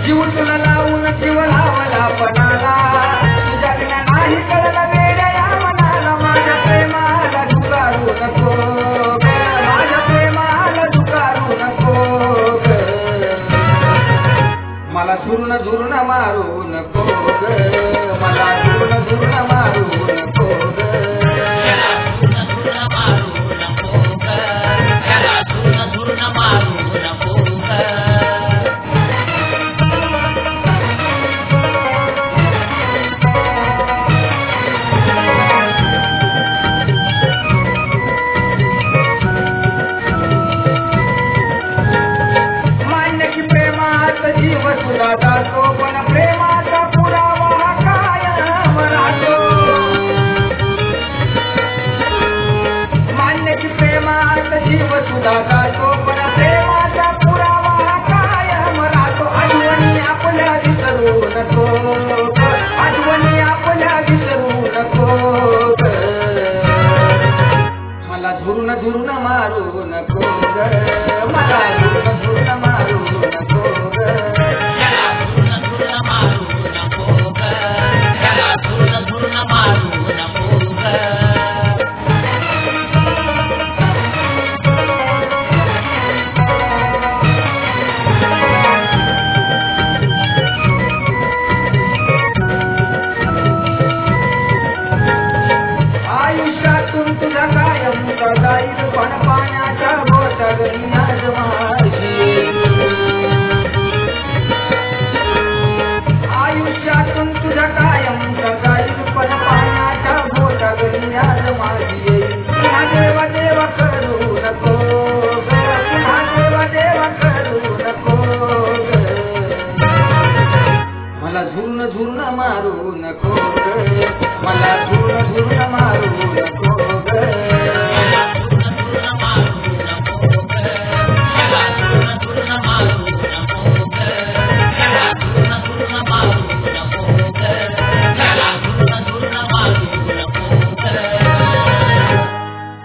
जीव तुला लावून जीव लावला पणाला जगण्या नाही कळलं वेड्या या मनाला माझ्या प्रेमाला दुकारू नको माझ्या प्रेमाला दुकारू नको मला झुरून झुरून मारू नको मला झुरून झुरून मारू नको जीव तुला जातो पण प्रेमाचा पुरावा कायम राहतो मान्य की प्रेमात जीव तुला जातो पण प्रेमाचा पुरावा कायम राहतो आठवणी आपल्या विसरू नको आठवणी आपल्या विसरू नको मला झुरून झुरून मारू नको मला झुरून झुरून मारू नको आयुष्यातून तुझा कायम जाईल पण पाण्याच्या बोटागणी आज माझी आयुष्यातून तुझा कायम जाईल पण पाण्याच्या बोटागणी आज माझी पुन्हा देव देव करू नको पुन्हा देव देव करू नको मला झुरून झुरून मारू नको